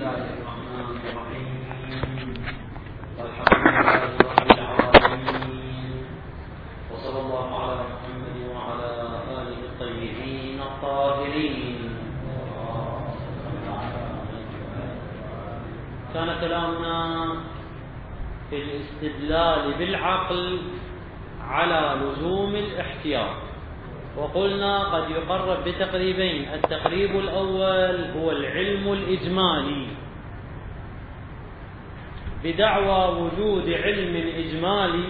الله الرحمن الرحيم. والحمد لله رب العالمين، وصلى الله على محمد وعلى آله الطيبين الطاهرين. كان كلامنا في الاستدلال بالعقل على لزوم الاحتياط، وقلنا قد يقرب بتقريبين. التقريب الأول هو العلم الإجمالي بدعوى وجود علم إجمالي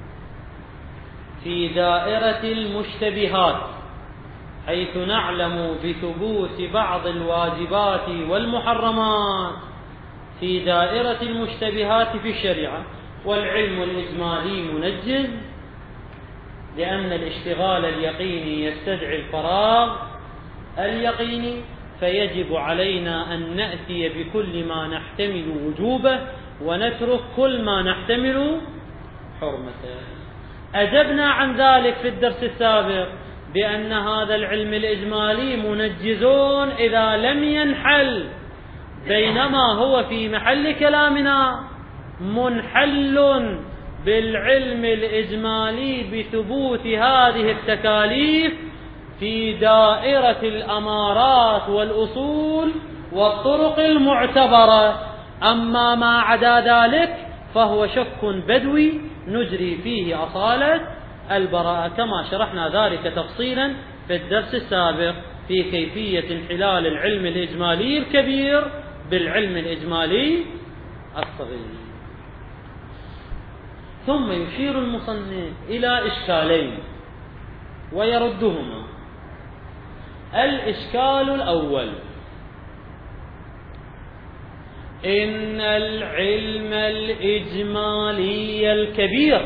في دائرة المشتبهات، حيث نعلم بثبوت بعض الواجبات والمحرمات في دائرة المشتبهات في الشريعة. والعلم الإجمالي منجز، لأن الاشتغال اليقيني يستدعي الفراغ اليقيني، فيجب علينا أن نأتي بكل ما نحتمل وجوبه ونترك كل ما نحتمل حرمته. أجبنا عن ذلك في الدرس السابق بأن هذا العلم الإجمالي منجز إذا لم ينحل، بينما هو في محل كلامنا منحل بالعلم الإجمالي بثبوت هذه التكاليف في دائرة الأمارات والأصول والطرق المعتبرة. أما ما عدا ذلك فهو شك بدوي نجري فيه أصالة البراءة، كما شرحنا ذلك تفصيلا في الدرس السابق في كيفية انحلال العلم الإجمالي الكبير بالعلم الإجمالي الصغير. ثم يشير المصنف إلى إشكالين ويردهما. الإشكال الأول: إن العلم الإجمالي الكبير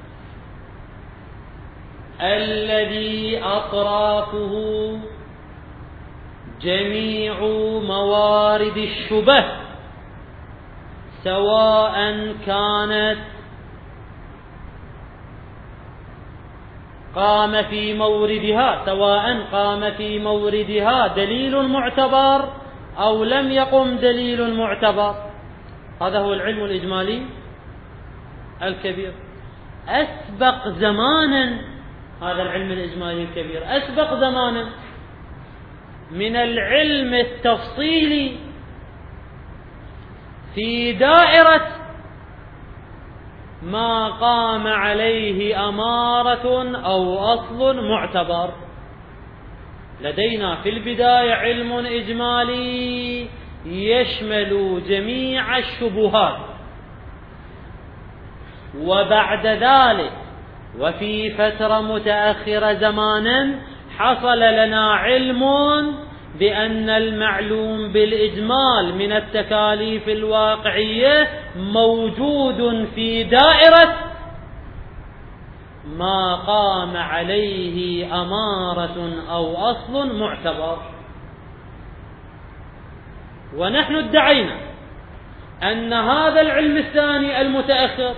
الذي أطرافه جميع موارد الشبه، سواء كانت قام في موردها دليل معتبر أو لم يقم دليل معتبر، هذا هو العلم الإجمالي الكبير. أسبق زمانا هذا العلم الإجمالي الكبير أسبق زمانا من العلم التفصيلي في دائرة ما قام عليه أمارة أو أصل معتبر. لدينا في البداية علم إجمالي يشمل جميع الشبهات، وبعد ذلك وفي فترة متأخرة زمانا حصل لنا علم بأن المعلوم بالإجمال من التكاليف الواقعية موجود في دائرة ما قام عليه أمارة أو أصل معتبر. ونحن ادعينا أن هذا العلم الثاني المتأخر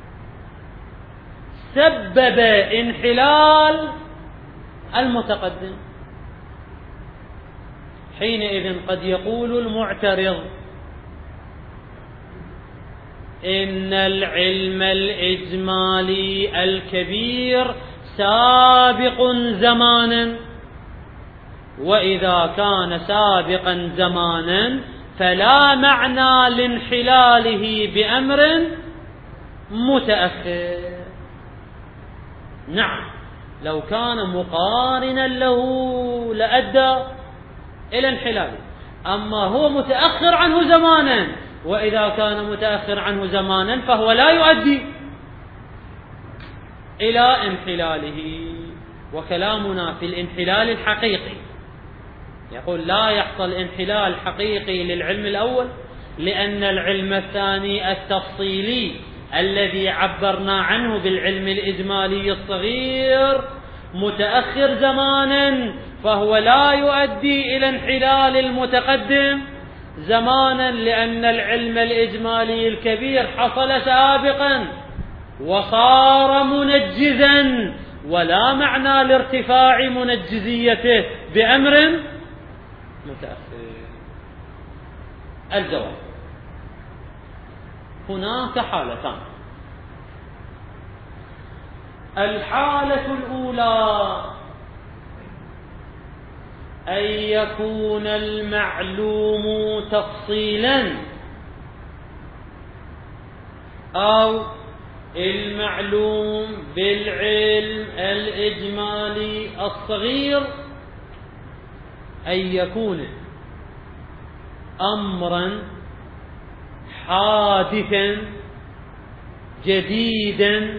سبب انحلال المتقدم. حينئذ قد يقول المعترض: إن العلم الإجمالي الكبير سابق زمانا، وإذا كان سابقا زمانا فلا معنى لانحلاله بأمر متأخر. نعم، لو كان مقارنا له لأدى إلى انحلاله، أما هو متأخر عنه زمانا، وإذا كان متأخر عنه زمانا فهو لا يؤدي إلى انحلاله. وكلامنا في الانحلال الحقيقي يقول لا يحصل انحلال حقيقي للعلم الأول، لأن العلم الثاني التفصيلي الذي عبرنا عنه بالعلم الإجمالي الصغير متأخر زمانا، فهو لا يؤدي إلى انحلال المتقدم زمانا، لأن العلم الإجمالي الكبير حصل سابقا وصار منجزا، ولا معنى لارتفاع منجزيته بأمر متأخر. الجواب. هناك حالتان. الحالة الأولى أن يكون المعلوم تفصيلا أو المعلوم بالعلم الإجمالي الصغير أن يكون أمرا حادثا جديدا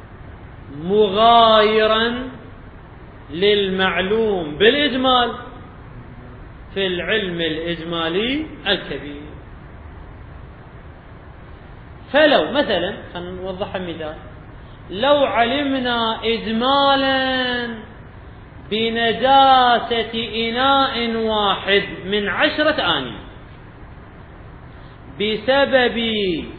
مغايرا للمعلوم بالإجمال في العلم الإجمالي الكبير. فلو مثلا نوضح مثال، لو علمنا إجمالا بنجاسة إناء واحد من 10 آنية بسبب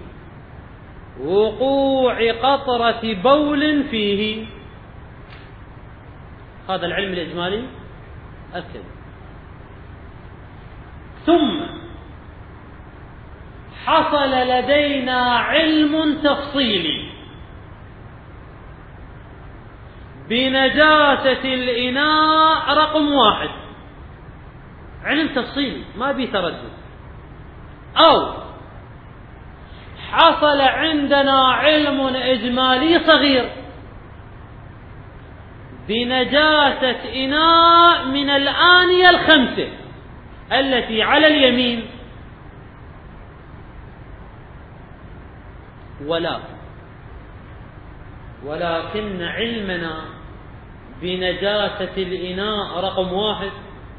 وقوع قطرة بول فيه، هذا العلم الإجمالي الكبير. ثم حصل لدينا علم تفصيلي بنجاسة الإناء رقم 1، علم تفصيلي ما بيه تردد. أو حصل عندنا علم إجمالي صغير بنجاسة إناء من الآنية 5 التي على اليمين، ولكن علمنا بنجاسة الإناء رقم 1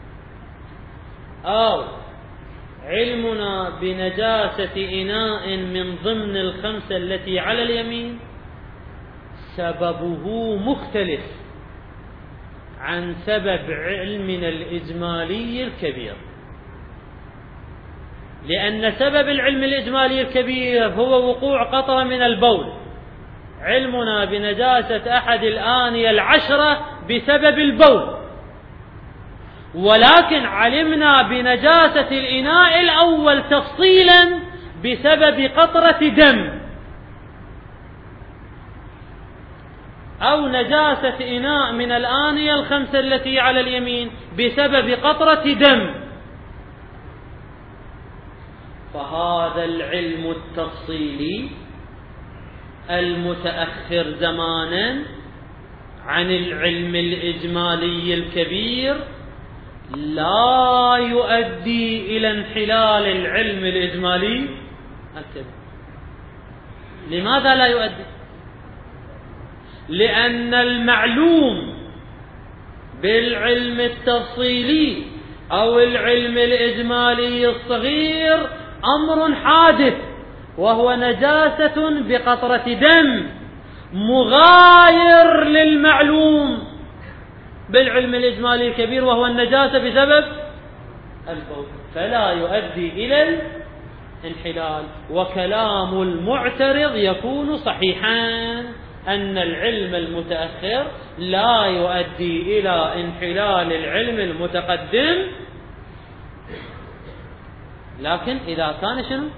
أو علمنا بنجاسة إناء من ضمن 5 التي على اليمين سببه مختلف عن سبب علمنا الإجمالي الكبير، لأن سبب العلم الإجمالي الكبير هو وقوع قطرة من البول، علمنا بنجاسة أحد الآنية 10 بسبب البول، ولكن علمنا بنجاسة الإناء الأول تفصيلا بسبب قطرة دم، أو نجاسة إناء من الآنية 5 التي على اليمين بسبب قطرة دم. فهذا العلم التفصيلي المتأخر زمانا عن العلم الإجمالي الكبير لا يؤدي إلى انحلال العلم الإجمالي الكبير. لماذا لا يؤدي؟ لأن المعلوم بالعلم التفصيلي أو العلم الإجمالي الصغير أمر حادث، وهو نجاسة بقطرة دم مغاير للمعلوم بالعلم الإجمالي الكبير وهو النجاسة بسبب البول، فلا يؤدي إلى الانحلال. وكلام المعترض يكون صحيحا أن العلم المتأخر لا يؤدي إلى انحلال العلم المتقدم، لكن إذا كان شنو؟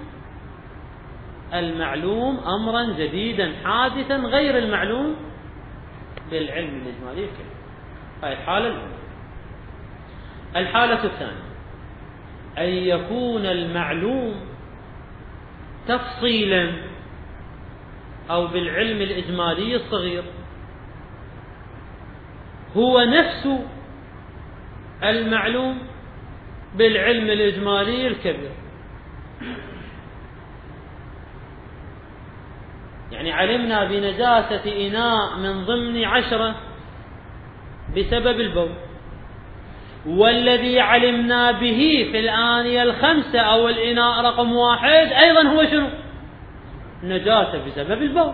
المعلوم أمرا جديدا حادثا غير المعلوم بالعلم الإجمالي الكبير. هذه الحالة الأولى. الحالة الثانية أن يكون المعلوم تفصيلا أو بالعلم الإجمالي الصغير هو نفس المعلوم بالعلم الإجمالي الكبير. يعني علمنا بنجاسة إناء من ضمن 10 بسبب البول، والذي علمنا به في الآنية 5 أو الإناء رقم 1 أيضا هو شنو؟ نجاسة بسبب البول.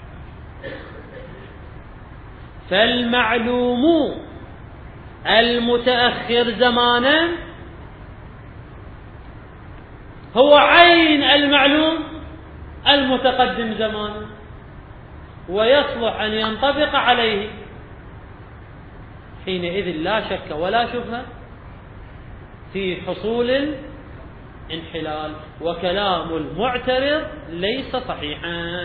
فالمعلوم المتأخر زمانا هو عين المعلوم المتقدم زمانا، ويصلح أن ينطبق عليه. حينئذ لا شك ولا شبهة في حصول انحلال، وكلام المعترض ليس صحيحا.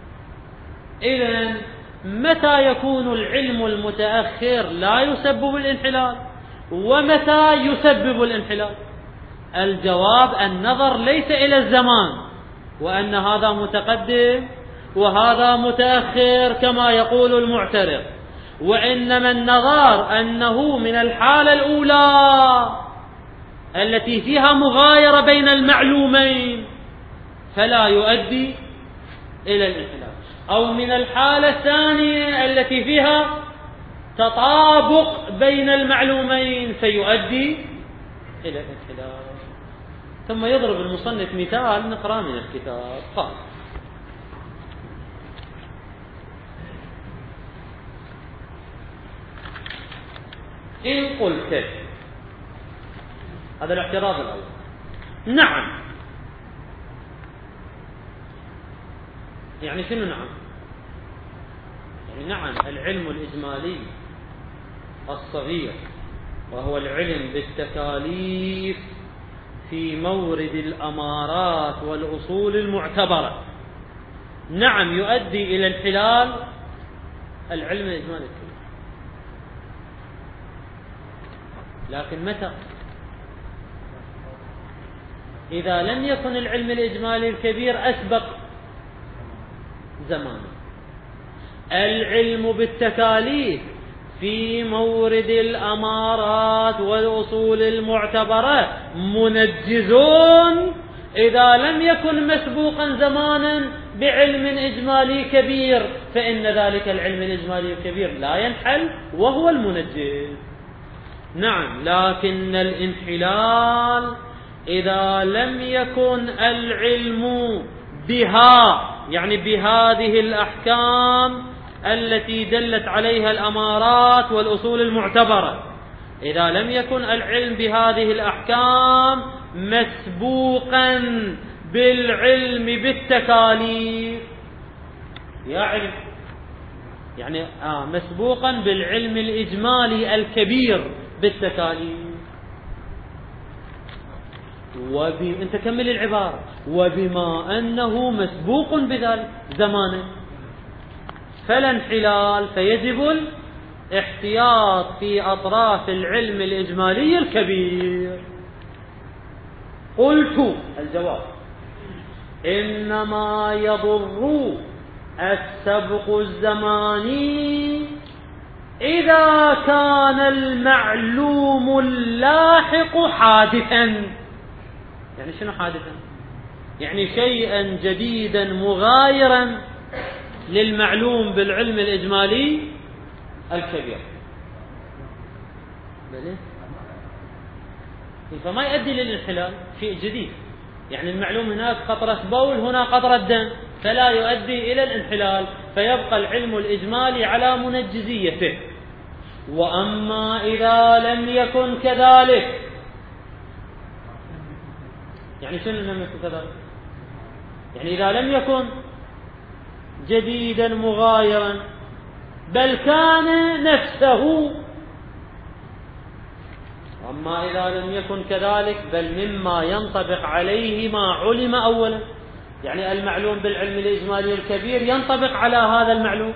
إذن متى يكون العلم المتأخر لا يسبب الانحلال، ومتى يسبب الانحلال؟ الجواب النظر ليس إلى الزمان، وأن هذا متقدم وهذا متأخر كما يقول المعترض، وإنما النظر أنه من الحالة الأولى التي فيها مغايرة بين المعلومين فلا يؤدي إلى الانحلال، أو من الحالة الثانية التي فيها تطابق بين المعلومين فيؤدي إلى الانحلال. ثم يضرب المصنف مثال نقرأ من الكتاب. قال: إن قلت، هذا الاعتراض الأول، نعم، يعني شنو نعم؟ يعني نعم العلم الإجمالي الصغير وهو العلم بالتكاليف في مورد الأمارات والأصول المعتبرة، نعم يؤدي إلى انحلال العلم الإجمالي الكبير. لكن متى؟ إذا لم يكن العلم الإجمالي الكبير أسبق زمانه. العلم بالتكاليف في مورد الأمارات والأصول المعتبرة منجزون إذا لم يكن مسبوقا زمانا بعلم إجمالي كبير، فإن ذلك العلم الإجمالي الكبير لا ينحل وهو المنجز. نعم، لكن الانحلال إذا لم يكن العلم بها، يعني بهذه الأحكام التي دلت عليها الأمارات والأصول المعتبرة، إذا لم يكن العلم بهذه الأحكام مسبوقا بالعلم بالتكاليف، يعني مسبوقا بالعلم الإجمالي الكبير بالتكاليف. أنت كمل العبارة: وبما أنه مسبوق بذلك زمانا فلا انحلال، فيجب الاحتياط في أطراف العلم الإجمالي الكبير. قلت الجواب: إنما يضر السبق الزماني إذا كان المعلوم اللاحق حادثا. يعني شنو حادثا؟ يعني شيئا جديدا مغايرا للمعلوم بالعلم الإجمالي الكبير، فما يؤدي للانحلال، شيء جديد. يعني المعلوم هناك قطرة بول، هنا قطرة دم، فلا يؤدي إلى الانحلال، فيبقى العلم الإجمالي على منجزيته. وأما إذا لم يكن كذلك، يعني شنو لم يكن كذلك؟ يعني إذا لم يكن جديدا مغايرا بل كان نفسه. أما إذا لم يكن كذلك بل مما ينطبق عليه ما علم أولا، يعني المعلوم بالعلم الإجمالي الكبير ينطبق على هذا المعلوم،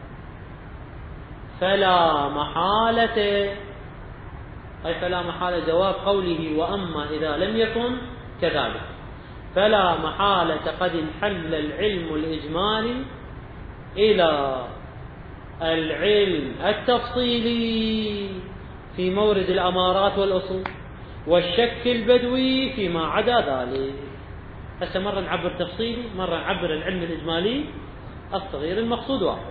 فلا محالة، أي فلا محالة جواب قوله وأما إذا لم يكن كذلك، فلا محالة قد انحل العلم الإجمالي إلى العلم التفصيلي في مورد الأمارات والأصول، والشك البدوي فيما عدا ذلك. هسه مرة نعبر تفصيلي، مرة نعبر العلم الإجمالي الصغير، المقصود واحد.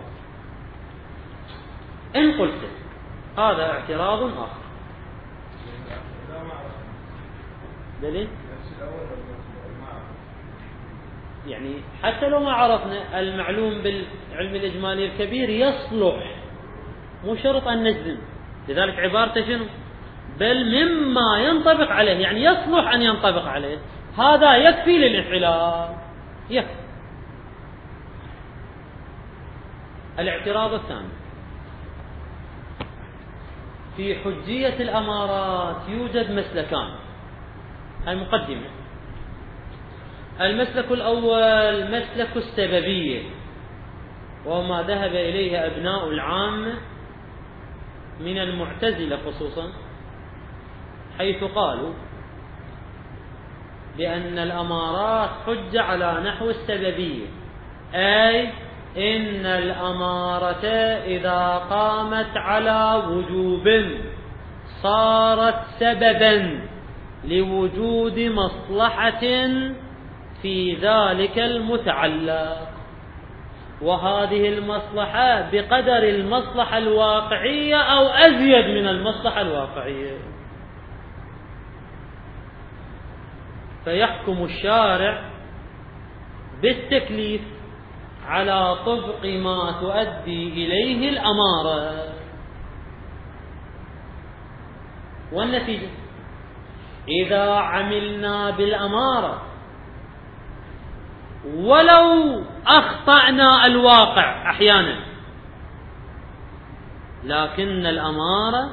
إن قلت هذا اعتراض آخر. دليل؟ يعني حتى لو ما عرفنا المعلوم بالعلم الإجمالي الكبير يصلح، مو شرط أن نجزم، لذلك عبارته شنو؟ بل مما ينطبق عليه، يعني يصلح أن ينطبق عليه، هذا يكفي للانحلال، يكفي. الاعتراض الثاني: في حجية الأمارات يوجد مسلكان. المقدمة: المسلك الأول مسلك السببية، وما ذهب إليه أبناء العامة من المعتزلة خصوصا، حيث قالوا بأن الأمارات حجة على نحو السببية، أي إن الأمارة إذا قامت على وجوب صارت سببا لوجود مصلحة في ذلك المتعلق، وهذه المصلحة بقدر المصلحة الواقعية أو أزيد من المصلحة الواقعية. فيحكم الشارع بالتكليف على طبق ما تؤدي إليه الأمارة، والنتيجة إذا عملنا بالأمارة ولو أخطأنا الواقع أحيانا، لكن الأمارة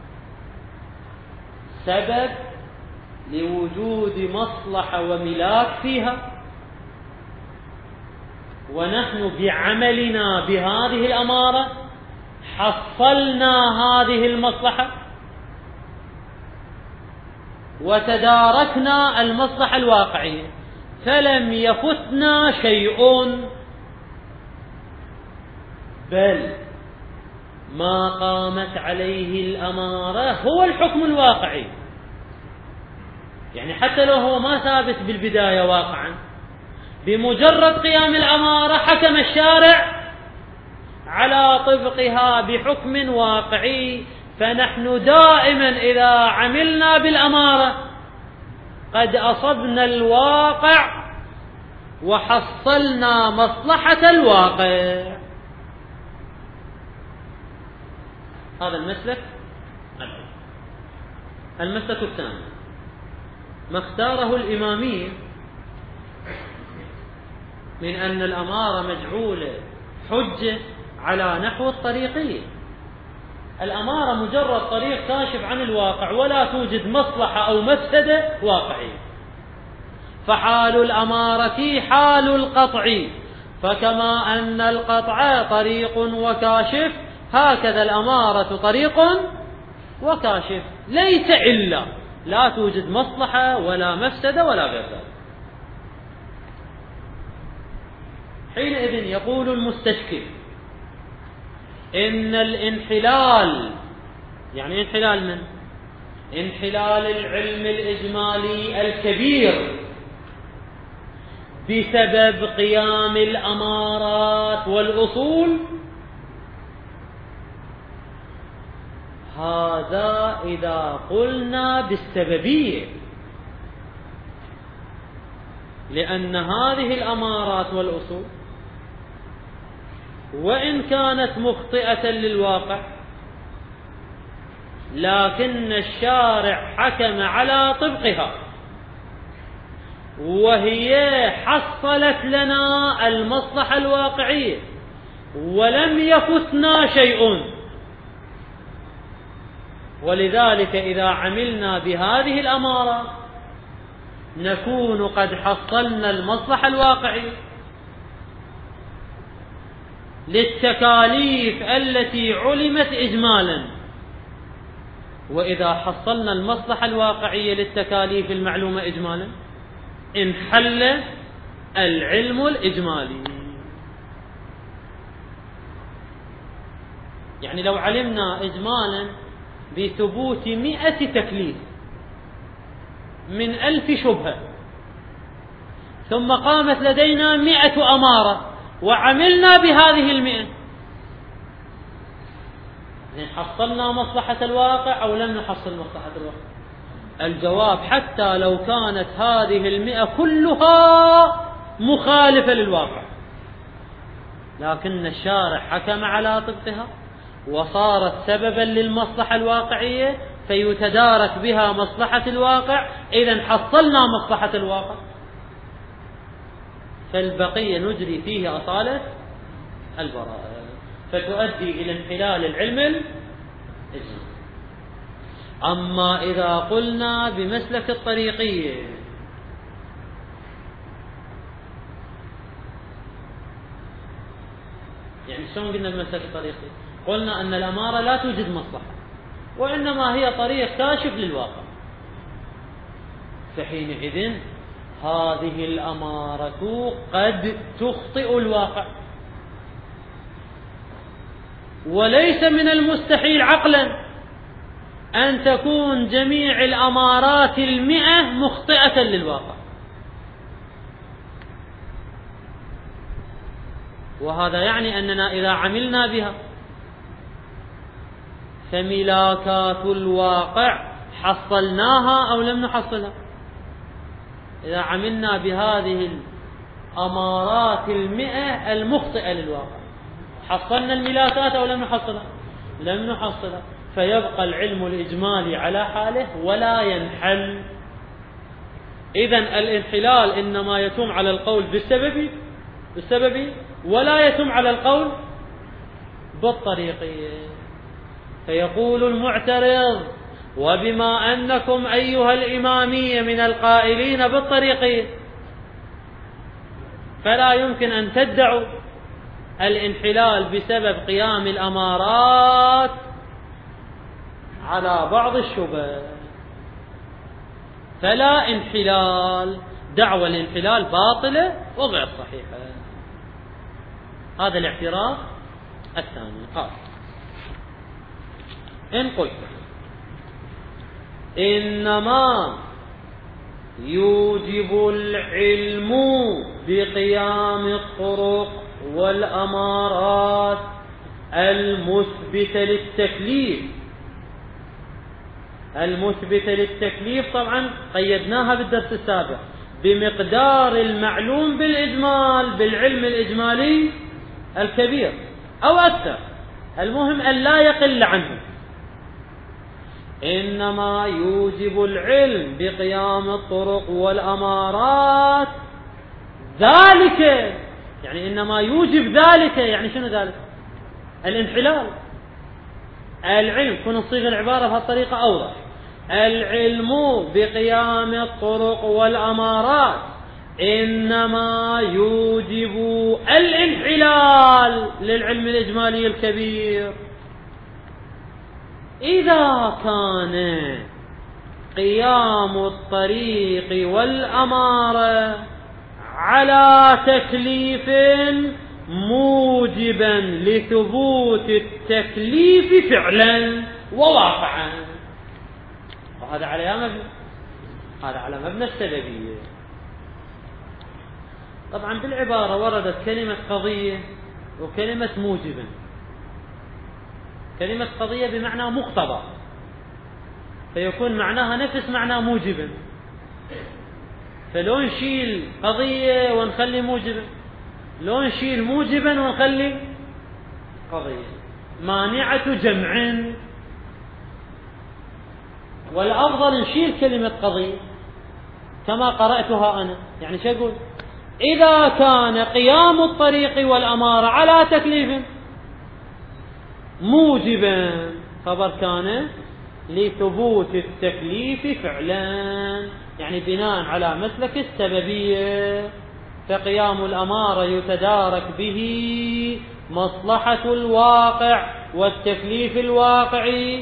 سبب لوجود مصلحة وملاك فيها، ونحن بعملنا بهذه الأمارة حصلنا هذه المصلحة وتداركنا المصلحة الواقعية، فلم يفتنا شيء، بل ما قامت عليه الأمارة هو الحكم الواقعي. يعني حتى لو هو ما ثابت بالبداية واقعا، بمجرد قيام الأمارة حكم الشارع على طبقها بحكم واقعي. فنحن دائما إذا عملنا بالأمارة قد أصبنا الواقع وحصلنا مصلحة الواقع. هذا المسلك الأول. المسلك الثاني ما اختاره الإمامية من أن الأمارة مجعولة حجة على نحو الطريقية. الأمارة مجرد طريق كاشف عن الواقع ولا توجد مصلحة أو مفسدة واقعية، فحال الأمارة حال القطع، فكما أن القطع طريق وكاشف هكذا الأمارة طريق وكاشف، ليس إلا لا توجد مصلحة ولا مفسدة ولا غير ذلك. حينئذ يقول المستشكل إن الانحلال، يعني انحلال من؟ انحلال العلم الإجمالي الكبير بسبب قيام الأمارات والأصول، هذا إذا قلنا بالسببية، لأن هذه الأمارات والأصول وإن كانت مخطئة للواقع لكن الشارع حكم على طبقها، وهي حصلت لنا المصلحة الواقعية ولم يفتنا شيء. ولذلك إذا عملنا بهذه الأمارة نكون قد حصلنا المصلحة الواقعية للتكاليف التي علمت إجمالا. وإذا حصلنا المصلحة الواقعية للتكاليف المعلومة إجمالا انحل العلم الإجمالي. يعني لو علمنا إجمالا بثبوت 100 تكليف من 1000 شبهة، ثم قامت لدينا 100 أمارة وعملنا بهذه 100، حصلنا مصلحة الواقع أو لم نحصل مصلحة الواقع؟ الجواب حتى لو كانت هذه 100 كلها مخالفة للواقع، لكن الشارع حكم على طبقها وصارت سببا للمصلحة الواقعية فيتدارك بها مصلحة الواقع، إذن حصلنا مصلحة الواقع، فالبقية نجري فيه أصالة البراءة، فتؤدي إلى انحلال العلم الإجمالي. أما إذا قلنا بمسلك الطريقية يعني شلون قلنا بمسألة الطريقي؟ قلنا أن الأمارة لا توجد مصلحة، وإنما هي طريق كاشف للواقع، فحينئذ هذه الأمارة قد تخطئ الواقع، وليس من المستحيل عقلا أن تكون جميع الأمارات 100 مخطئة للواقع. وهذا يعني أننا إذا عملنا بها فملاكات الواقع حصلناها أو لم نحصلها. إذا عملنا بهذه الأمارات 100 المخطئة للواقع حصلنا الملاكات أو لم نحصلها؟ لم نحصلها، فيبقى العلم الإجمالي على حاله ولا ينحل. إذن الانحلال إنما يتم على القول بالسبب ولا يتم على القول بالطريقية. فيقول المعترض: وبما أنكم أيها الإمامية من القائلين بالطريقية فلا يمكن أن تدعوا الانحلال بسبب قيام الأمارات على بعض الشبه، فلا انحلال، دعوى الانحلال باطلة وغير صحيحة. هذا الاعتراف الثاني. قال: إن قلت إنما يوجب العلم بقيام الطرق والأمارات المثبتة للتكليف، طبعا قيدناها بالدرس السابق بمقدار المعلوم بالإجمال بالعلم الإجمالي الكبير أو أكثر، المهم أن لا يقل عنه. إنما يوجب العلم بقيام الطرق والأمارات ذلك، يعني إنما يوجب ذلك، يعني شنو ذلك؟ الانحلال. العلم، كن نصيغ العبارة بهالطريقة أوضح: العلم بقيام الطرق والأمارات إنما يوجب الانحلال للعلم الإجمالي الكبير إذا كان قيام الطريق والأمارة على تكليف موجبا لثبوت التكليف فعلا وواقعا. وهذا على مبنى، هذا على مبنى السببية. طبعا بالعبارة وردت كلمة قضية وكلمة موجبا. كلمة قضية بمعنى مقتضى، فيكون معناها نفس معنى موجبا، فلو نشيل قضية ونخلي موجبا، لو نشيل موجبا ونخلي قضية، مانعة جمع. والأفضل نشيل كلمة قضية كما قرأتها أنا. يعني شو أقول؟ إذا كان قيام الطريق والأمارة على تكليف موجبا، خبر كان لثبوت التكليف فعلا، يعني بناء على مسلك السببية، فقيام الأمارة يتدارك به مصلحة الواقع والتكليف الواقعي،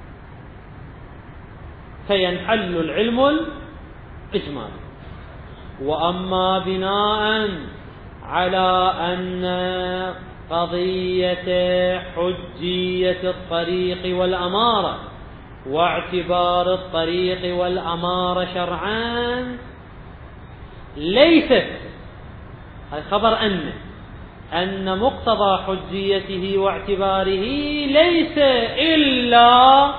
فينحل العلم الإجمالي. وأما بناء على أن قضية حجية الطريق والأمارة واعتبار الطريق والأمارة شرعان ليست، خبر أن مقتضى حجيته واعتباره ليس إلا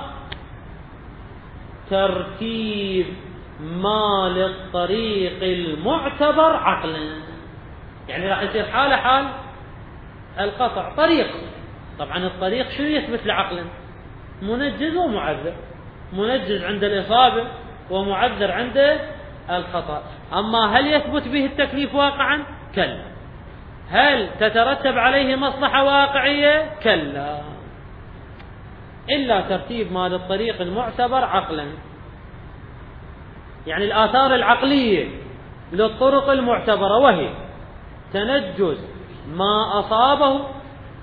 ترتيب ما للطريق المعتبر عقلا. يعني راح يصير حال القطع طريق. طبعا الطريق شو يثبت لعقلا؟ منجز ومعذر، منجز عند الإصابة ومعذر عند الخطأ. أما هل يثبت به التكليف واقعا؟ كلا. هل تترتب عليه مصلحة واقعية؟ كلا، إلا ترتيب ما للطريق المعتبر عقلا. يعني الآثار العقلية للطرق المعتبرة، وهي تنجز ما أصابه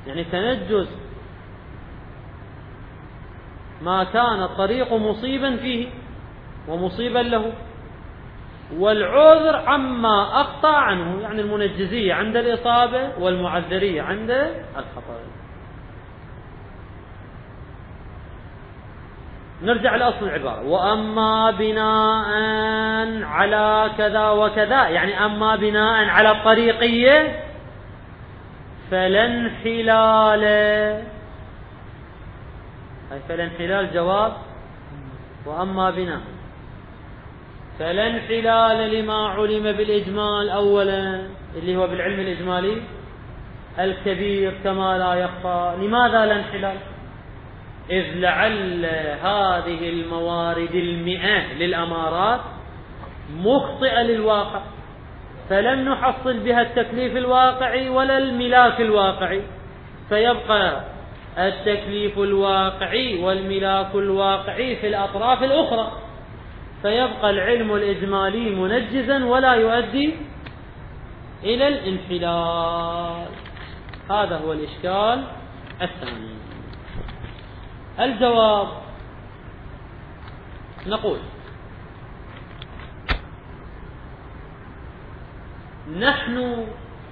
يعني تنجز ما كان الطريق مصيبا فيه ومصيبا له، والعذر عما أخطأ عنه، يعني المنجزية عند الإصابة والمعذرية عند الخطأ. نرجع لأصل العبارة: وأما بناء على كذا وكذا، يعني أما بناء على الطريقية فلا انحلال، أي فلا انحلال جواب، وأما بناء فلا انحلال لما علم بالإجمال أولا، اللي هو بالعلم الإجمالي الكبير كما لا يخفى. لماذا لا انحلال؟ إذ لعل هذه الموارد 100 للأمارات مخطئة للواقع، فلن نحصل بها التكليف الواقعي ولا الملاك الواقعي، فيبقى التكليف الواقعي والملاك الواقعي في الأطراف الأخرى، فيبقى العلم الإجمالي منجزا ولا يؤدي إلى الانحلال. هذا هو الإشكال الثاني. الجواب: نقول نحن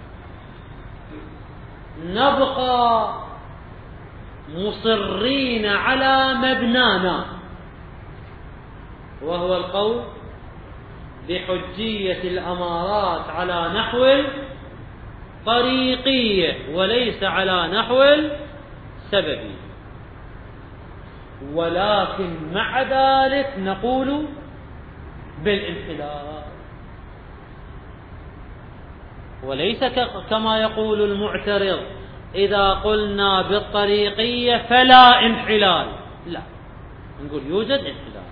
نبقى مصرين على مبنانا، وهو القول بحجية الأمارات على نحو طريقية وليس على نحو سببي، ولكن مع ذلك نقول بالانحلال، وليس كما يقول المعترض إذا قلنا بالطريقية فلا انحلال، لا، نقول يوجد انحلال،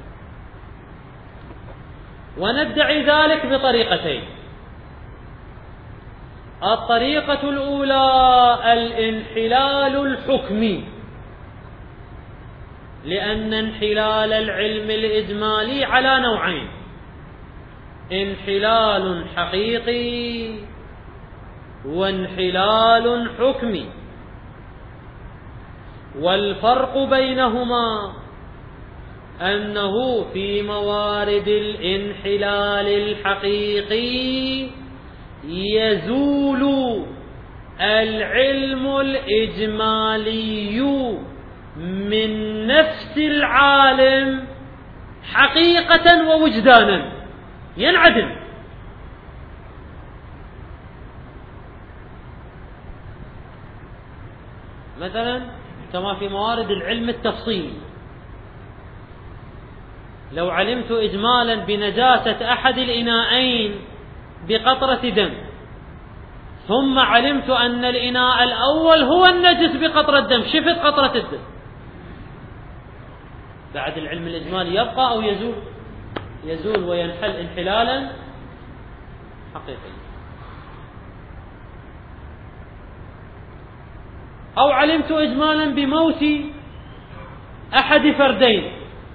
وندعي ذلك بطريقتين. الطريقة الأولى الانحلال الحكمي، لأن انحلال العلم الإجمالي على نوعين: انحلال حقيقي وانحلال حكمي، والفرق بينهما أنه في موارد الانحلال الحقيقي يزول العلم الإجمالي من نفس العالم حقيقة ووجدانا، ينعدم. مثلا كما في موارد العلم التفصيلي، لو علمت إجمالا بنجاسة أحد الإناءين بقطرة دم، ثم علمت أن الإناء الأول هو النجس بقطرة دم، شفت قطرة الدم، بعد العلم الإجمالي يبقى أو يزول؟ يزول وينحل انحلالا حقيقيا. أو علمت إجمالا بموت أحد فردين،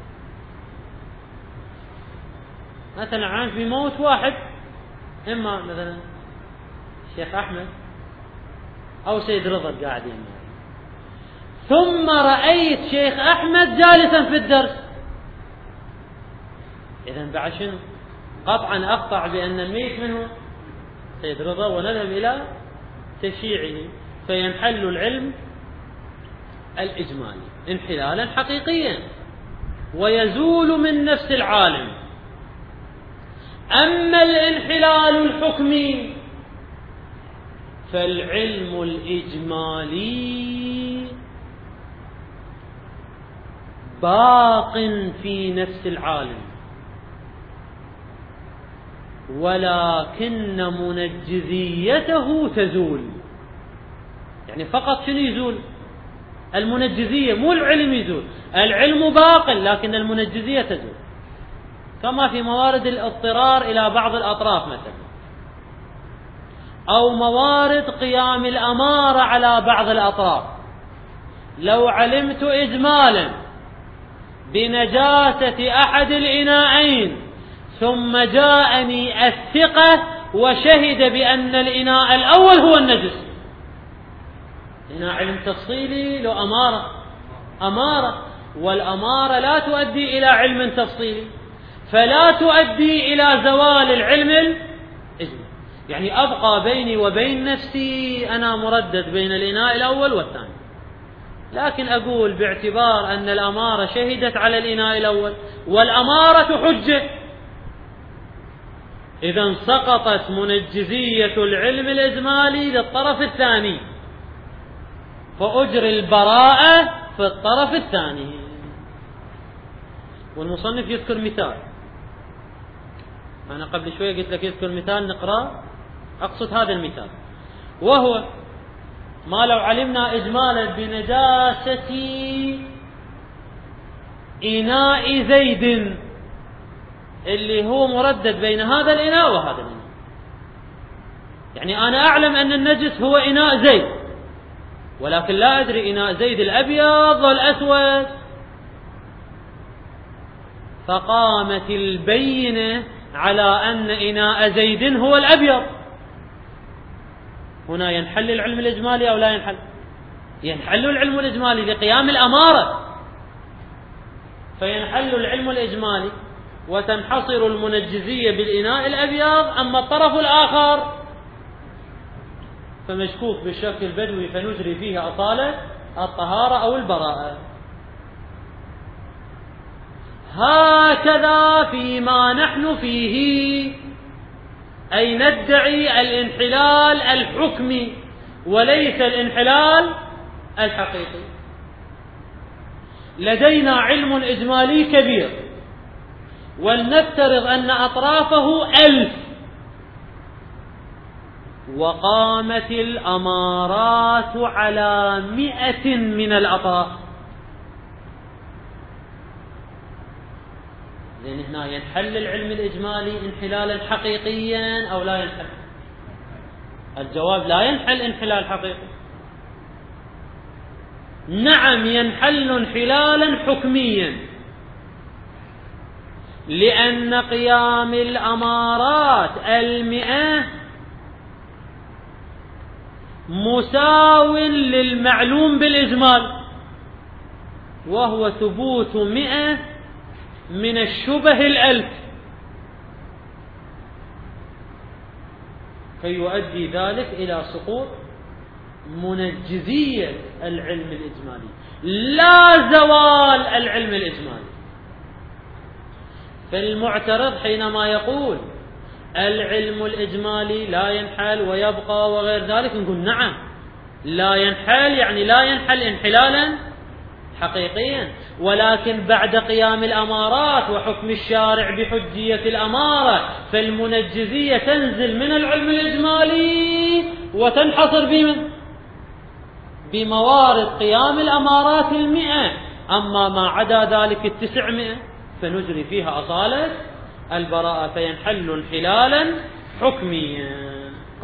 مثلا علمت بموت واحد، إما مثلا الشيخ أحمد أو سيد رضا قاعدين، ثم رأيت شيخ أحمد جالسا في الدرس، إذن بعد شنو؟ قطعا أقطع بأن الميت منه سيد رضا ونذهب إلى تشييعه، فينحل العلم الإجمالي انحلالا حقيقيا ويزول من نفس العالم. أما الانحلال الحكمي فالعلم الإجمالي باق في نفس العالم، ولكن منجزيته تزول. يعني فقط شنو يزول؟ المنجزية، مو العلم يزول، العلم باق لكن المنجزية تزول، كما في موارد الاضطرار إلى بعض الأطراف مثلا، أو موارد قيام الأمارة على بعض الأطراف. لو علمت إجمالا بنجاسة أحد الإناءين ثم جاءني الثقة وشهد بأن الإناء الأول هو النجس، هنا علم تفصيلي لو أمارة، والأمارة لا تؤدي إلى علم تفصيلي، فلا تؤدي إلى زوال العلم الإجمالي. يعني أبقى بيني وبين نفسي أنا مردد بين الإناء الأول والثاني، لكن أقول باعتبار أن الأمارة شهدت على الإناء الأول والأمارة حجة، إذن سقطت منجزية العلم الإجمالي للطرف الثاني، فأجري البراءة في الطرف الثاني. والمصنف يذكر مثال، أنا قبل شوية قلت لك يذكر مثال نقرأ، أقصد هذا المثال، وهو ما لو علمنا إجمالا بنجاسة إناء زيد، اللي هو مردد بين هذا الإناء وهذا الإناء. يعني أنا أعلم أن النجس هو إناء زيد، ولكن لا أدري إناء زيد الأبيض والأسود، فقامت البينة على أن إناء زيد هو الأبيض. هنا ينحل العلم الإجمالي أو لا ينحل؟ ينحل العلم الإجمالي لقيام الأمارة، فينحل العلم الإجمالي وتنحصر المنجزية بالإناء الأبيض. أما الطرف الآخر فمشكوك بالشك البدوي، فنجري فيه أصالة الطهارة أو البراءة. هكذا فيما نحن فيه، أي ندعي الانحلال الحكمي وليس الانحلال الحقيقي. لدينا علم إجمالي كبير، ولنفترض أن أطرافه 1000، وقامت الأمارات على 100 من الأطراف. لأن هنا ينحل العلم الإجمالي انحلالا حقيقيا أو لا ينحل؟ الجواب لا ينحل انحلال حقيقي. نعم ينحل انحلالا حكميا، لأن قيام الأمارات 100 مساو للمعلوم بالإجمال، وهو ثبوت 100 من الشبه 1000، فيؤدي ذلك إلى سقوط منجزية العلم الإجمالي لا زوال العلم الإجمالي. فالمعترض حينما يقول العلم الإجمالي لا ينحل ويبقى وغير ذلك، نقول نعم لا ينحل، يعني لا ينحل انحلالا حقيقيا، ولكن بعد قيام الأمارات وحكم الشارع بحجية الأمارة، فالمنجزية تنزل من العلم الإجمالي وتنحصر بموارد قيام الأمارات 100. أما ما عدا ذلك 900 فنجري فيها أصالة البراءة، فينحل انحلالا حكميا.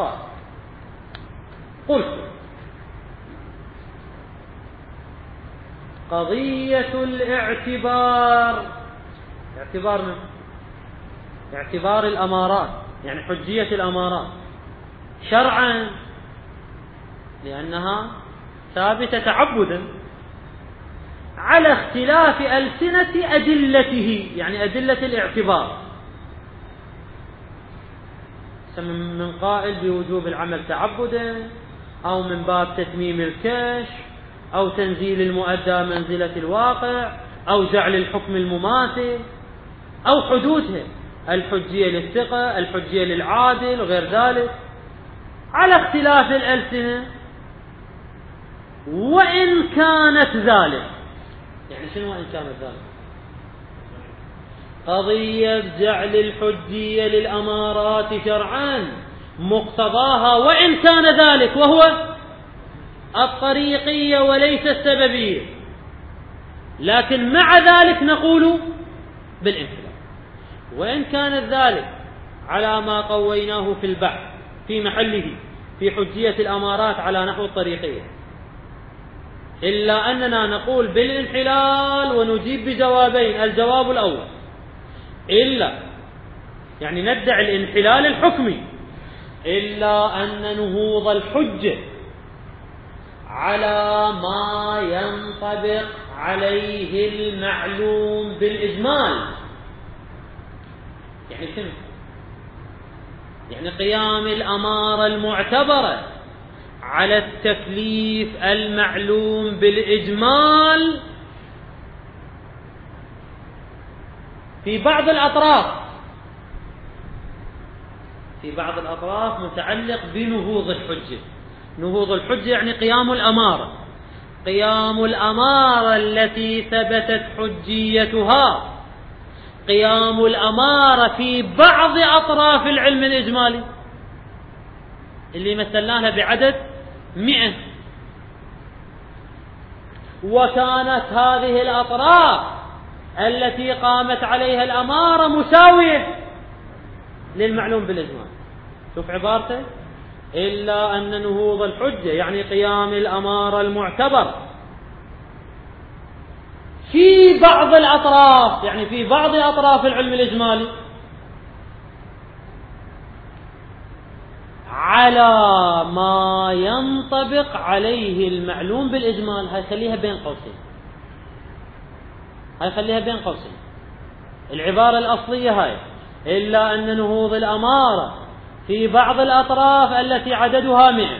قلت قضية الاعتبار، اعتبار من؟ اعتبار الأمارات، يعني حجية الأمارات شرعا، لأنها ثابتة تعبدا على اختلاف ألسنة أدلته، يعني أدلة الاعتبار. من قائل بوجوب العمل تعبدا، أو من باب تتميم الكشف، أو تنزيل المؤدى منزلة الواقع، أو جعل الحكم المماثل، أو حدوثه، الحجية للثقة، الحجية للعادل وغير ذلك، على اختلاف الألسنة. وإن كانت ذلك، يعني شنو وإن كانت ذلك؟ قضية جعل الحجية للأمارات شرعا مقتضاها وإن كان ذلك، وهو الطريقية وليس السببية، لكن مع ذلك نقول بالانحلال. وإن كانت ذلك على ما قويناه في البحث في محله في حجية الأمارات على نحو الطريقية، إلا أننا نقول بالانحلال ونجيب بجوابين. الجواب الأول إلا، يعني ندعي الانحلال الحكمي، إلا أن نهوض الحجة على ما ينطبق عليه المعلوم بالإجمال. يعني شنو؟ يعني قيام الأمارة المعتبرة على التكليف المعلوم بالإجمال في بعض الأطراف متعلق بنهوض الحجة. نهوض الحجة يعني قيام الأمارة التي ثبتت حجيتها، قيام الأمارة في بعض أطراف العلم الإجمالي اللي مثلناها بعدد 100، وكانت هذه الأطراف التي قامت عليها الأمارة مساوية للمعلوم بالإجمال. شوف عبارته: إلا أن نهوض الحجة يعني قيام الأمارة المعتبر في بعض الأطراف، يعني في بعض أطراف العلم الإجمالي، على ما ينطبق عليه المعلوم بالإجمال. هاي خليها بين قوسين، العبارة الأصلية هاي: إلا أن نهوض الأمارة في بعض الأطراف التي عددها 100.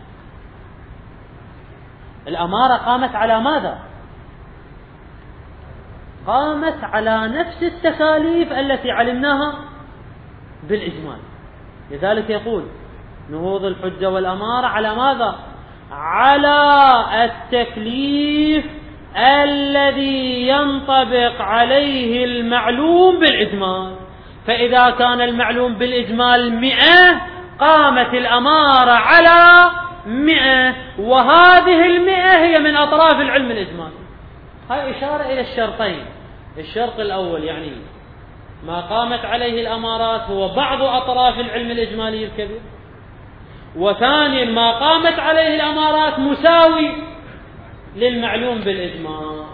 الأمارة قامت على ماذا؟ قامت على نفس التكاليف التي علمناها بالإجمال. لذلك يقول: نهوض الحجة والأمارة على ماذا؟ على التكليف الذي ينطبق عليه المعلوم بالإجمال. فإذا كان المعلوم بالإجمال 100 قامت الأمارة على 100، وهذه 100 هي من أطراف العلم الإجمالي. هاي إشارة إلى الشرطين: الشرط الأول يعني ما قامت عليه الأمارات هو بعض أطراف العلم الإجمالي الكبير، وثانيا ما قامت عليه الأمارات مساوي للمعلوم بالإجمال.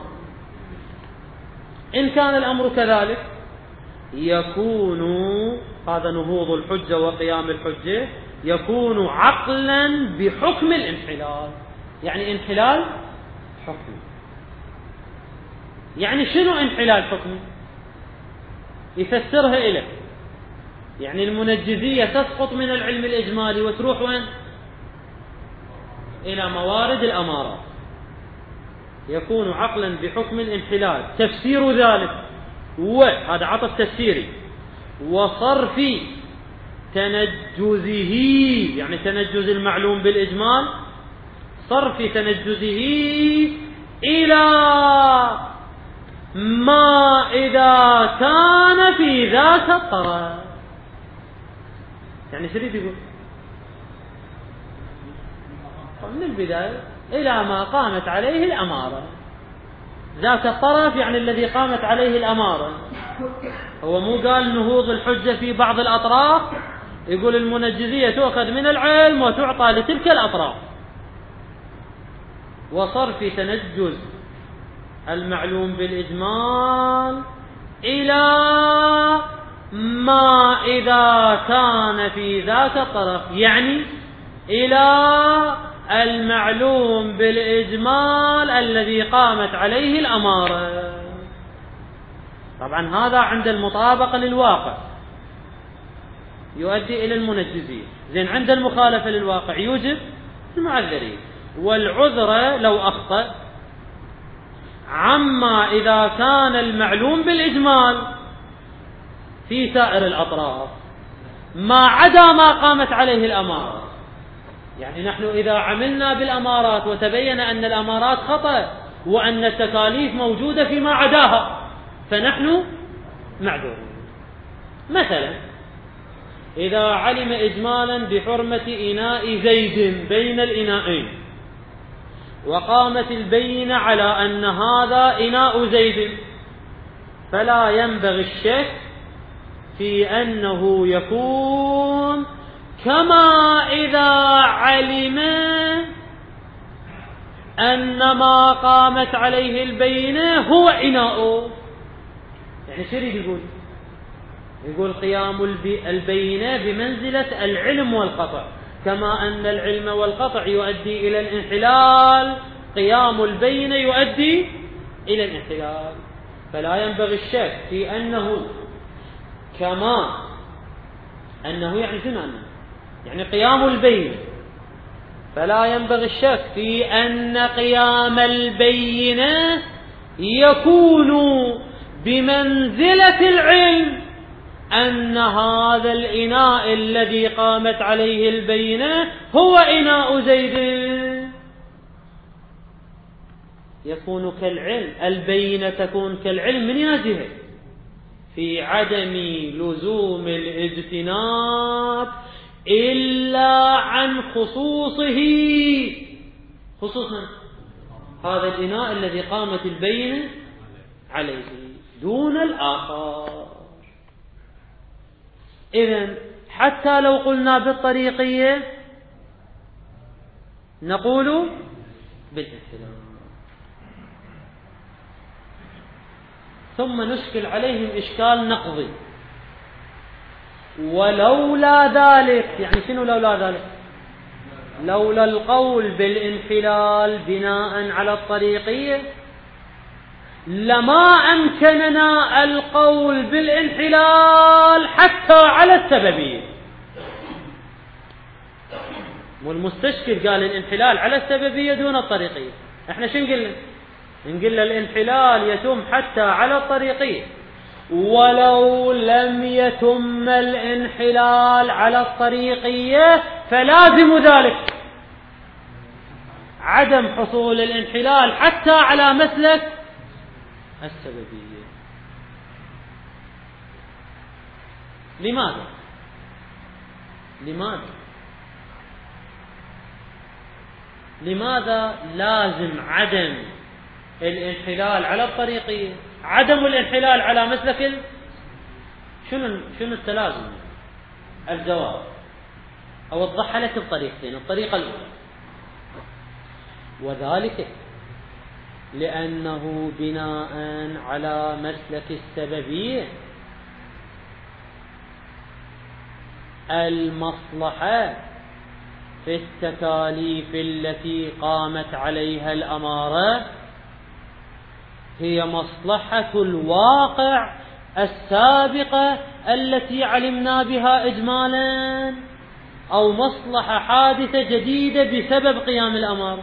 إن كان الأمر كذلك يكون هذا نهوض الحجة وقيام الحجة يكون عقلا بحكم الانحلال. يعني انحلال حكمي. يعني شنو انحلال حكمي؟ يفسرها إليه. يعني المنجزية تسقط من العلم الإجمالي وتروح وين؟ إلى موارد الأمارات. يكون عقلا بحكم الانحلال. تفسير ذلك وهذا عطف تفسيري: وصرف تنجزه، يعني تنجز المعلوم بالإجمال، صرف تنجزه إلى ما إذا كان في ذاك الطرف. يعني شريد يقول من البداية إلى ما قامت عليه الأمارة. ذاك الطرف يعني الذي قامت عليه الأمارة. هو مو قال نهوض الحجة في بعض الأطراف، يقول المنجزية تؤخذ من العلم وتعطى لتلك الأطراف. وصرف تنجز المعلوم بالإجمال إلى ما إذا كان في ذاك الطرف، يعني إلى المعلوم بالإجمال الذي قامت عليه الأمارة. طبعا هذا عند المطابقة للواقع يؤدي إلى المنجزية. زين، عند المخالفة للواقع يوجب المعذرين. والعذر لو أخطأ عما إذا كان المعلوم بالإجمال في سائر الأطراف ما عدا ما قامت عليه الأمارة. يعني نحن إذا عملنا بالأمارات وتبين أن الأمارات خطأ وأن التكاليف موجودة فيما عداها فنحن معذورون. مثلا إذا علم إجمالا بحرمة إناء زيد بين الإناءين وقامت البينة على أن هذا إناء زيد، فلا ينبغي الشك في أنه يكون كما إذا علم أن ما قامت عليه البينة هو إناء. يعني شو يريد يقول قيام البينة بمنزلة العلم والقطع. كما أن العلم والقطع يؤدي إلى الانحلال، قيام البينة يؤدي إلى الانحلال. فلا ينبغي الشك في أنه كما أنه يعني شنو يعني قيام البينة، فلا ينبغي الشك في أن قيام البينة يكون بمنزلة العلم، أن هذا الإناء الذي قامت عليه البينة هو إناء زيد، يكون كالعلم، البينة تكون كالعلم من جهة في عدم لزوم الاجتناب إلا عن خصوصه، خصوصا هذا الإناء الذي قامت البينة عليه دون الآخر. إذن حتى لو قلنا بالطريقية نقول بالانحلال، ثم نشكل عليهم إشكال نقضي. ولولا ذلك، يعني شنو لولا ذلك؟ لولا القول بالانحلال بناء على الطريقية لما أمكننا القول بالانحلال حتى على السببية. والمستشكل قال الانحلال على السببية دون الطريقية، احنا شو نقول؟ نقول الانحلال يتم حتى على الطريقية، ولو لم يتم الانحلال على الطريقية فلازم ذلك عدم حصول الانحلال حتى على مسلك السببية. لماذا؟ لماذا لازم عدم الانحلال على الطريقية، عدم الانحلال على مسلك شنو التلازم؟ الجواب أوضحها لك بطريقتين. الطريقة الأولى، وذلك لأنه بناء على مسلك السببية المصلحة في التكاليف التي قامت عليها الأمارة هي مصلحة الواقع السابقة التي علمنا بها إجمالا، أو مصلحة حادثة جديدة بسبب قيام الأمارة؟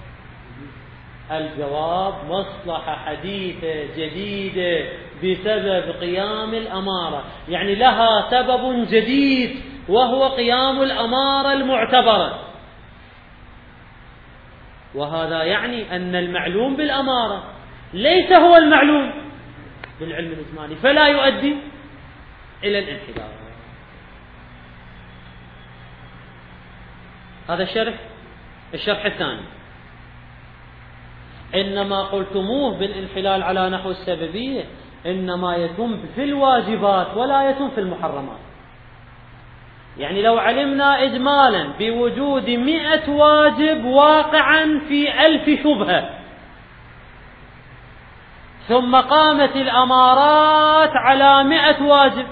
الجواب مصلحة حديثة جديدة بسبب قيام الأمارة، يعني لها سبب جديد وهو قيام الأمارة المعتبرة. وهذا يعني أن المعلوم بالأمارة ليس هو المعلوم بالعلم الإجمالي، فلا يؤدي إلى الانحلال. هذا الشرح الثاني. إنما قلتموه بالانحلال على نحو السببية إنما يتم في الواجبات ولا يتم في المحرمات. يعني لو علمنا إجمالا بوجود 100 واجب واقعا في 1000 شبهة، ثم قامت الأمارات على 100 واجب،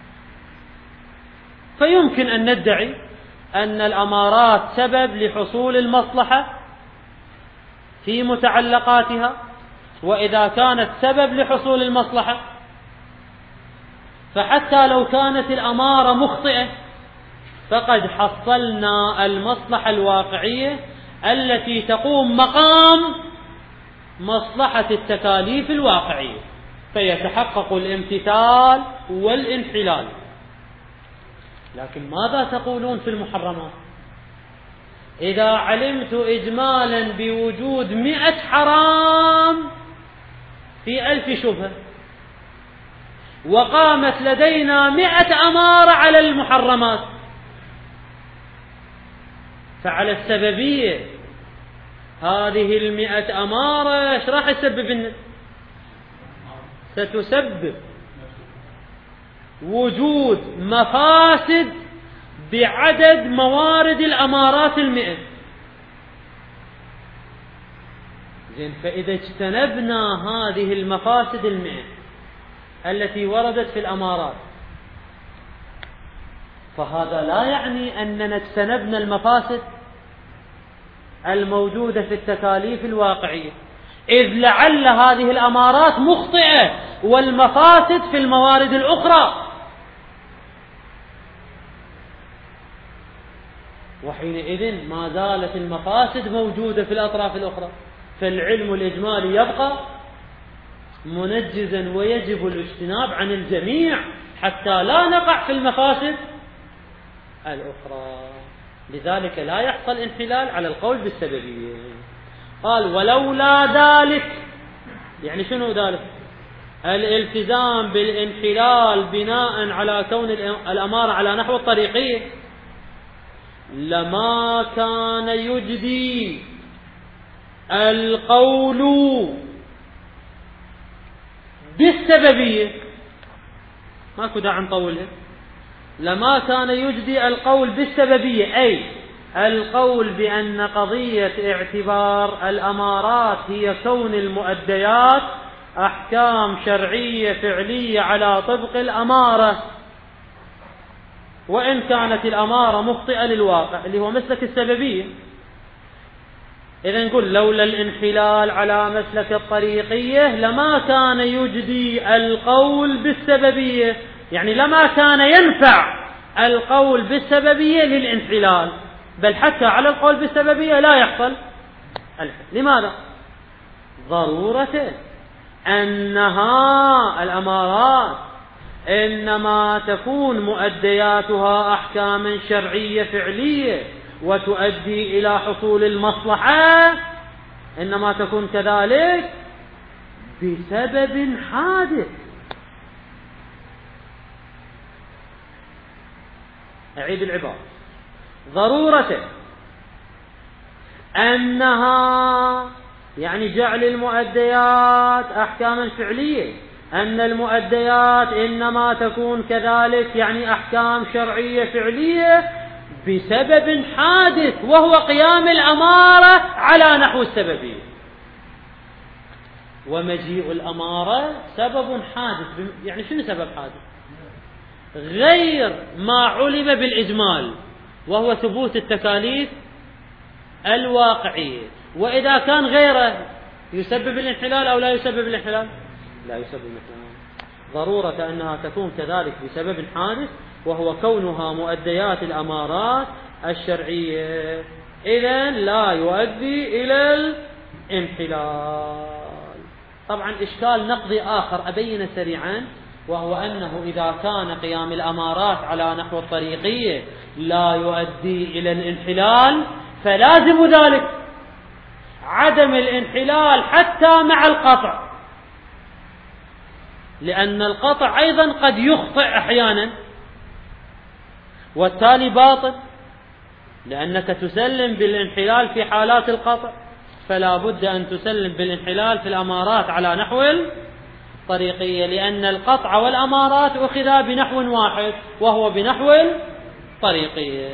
فيمكن أن ندعي أن الأمارات سبب لحصول المصلحة في متعلقاتها، وإذا كانت سبب لحصول المصلحة فحتى لو كانت الأمارة مخطئة فقد حصلنا المصلحة الواقعية التي تقوم مقام مصلحة التكاليف الواقعية، فيتحقق الامتثال والانحلال. لكن ماذا تقولون في المحرمات؟ إذا علمت إجمالا بوجود 100 حرام في 1000 شبهة، وقامت لدينا 100 أمارة على المحرمات، فعلى السببية هذه 100 أمارة ايش راح تسبب لنا؟ ستسبب وجود مفاسد بعدد موارد الأمارات 100. زين، فإذا اجتنبنا هذه المفاسد 100 التي وردت في الأمارات فهذا لا يعني أننا اجتنبنا المفاسد الموجودة في التكاليف الواقعية، إذ لعل هذه الأمارات مخطئة والمفاسد في الموارد الأخرى، وحينئذ ما زالت المفاسد موجودة في الأطراف الأخرى، فالعلم الإجمالي يبقى منجزا ويجب الاجتناب عن الجميع حتى لا نقع في المفاسد الأخرى. لذلك لا يحصل انحلال على القول بالسببية. قال ولولا ذلك، يعني شنو ذلك؟ الالتزام بالانحلال بناء على كون الأمارة على نحو الطريقية لما كان يجدي القول بالسببية. ماكو داعي نطولها. لما كان يجدي القول بالسببية، أي القول بأن قضية اعتبار الأمارات هي كون المؤديات أحكام شرعية فعلية على طبق الأمارة، وإن كانت الأمارة مخطئة للواقع اللي هو مسلك السببية. إذا نقول لولا الانحلال على مسلك الطريقية لما كان يجدي القول بالسببية، يعني لما كان ينفع القول بالسببية للانحلال، بل حتى على القول بالسببية لا يحصل. لماذا؟ ضرورة أنها الأمارات إنما تكون مؤدياتها أحكاما شرعية فعلية وتؤدي إلى حصول المصلحة، إنما تكون كذلك بسبب حادث. أعيد العبارة. ضرورة أنها يعني جعل المؤديات أحكاما فعلية، أن المؤديات إنما تكون كذلك يعني أحكام شرعية فعلية بسبب حادث وهو قيام الأمارة على نحو السببية. ومجيء الأمارة سبب حادث، يعني شنو سبب حادث؟ غير ما علم بالإجمال وهو ثبوت التكاليف الواقعية. وإذا كان غيره يسبب الانحلال أو لا يسبب الانحلال؟ لا يسبب الانحلال. ضرورة أنها تكون كذلك بسبب حادث وهو كونها مؤديات الأمارات الشرعية، إذن لا يؤدي إلى الانحلال. طبعا إشكال نقضي آخر أبين سريعا، وهو أنه إذا كان قيام الأمارات على نحو الطريقية لا يؤدي إلى الانحلال فلازم ذلك عدم الانحلال حتى مع القطع، لأن القطع أيضا قد يخطئ أحيانا والتالي باطل، لأنك تسلم بالانحلال في حالات القطع، فلا بد أن تسلم بالانحلال في الأمارات على نحو الطريقية، لأن القطع والأمارات أخذا بنحو واحد وهو بنحو الطريقية.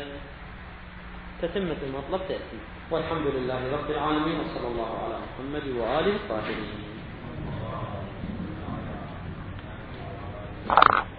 تتمة المطلب تأتي. والحمد لله رب العالمين، وصلى الله على محمد وآله الطاهرين.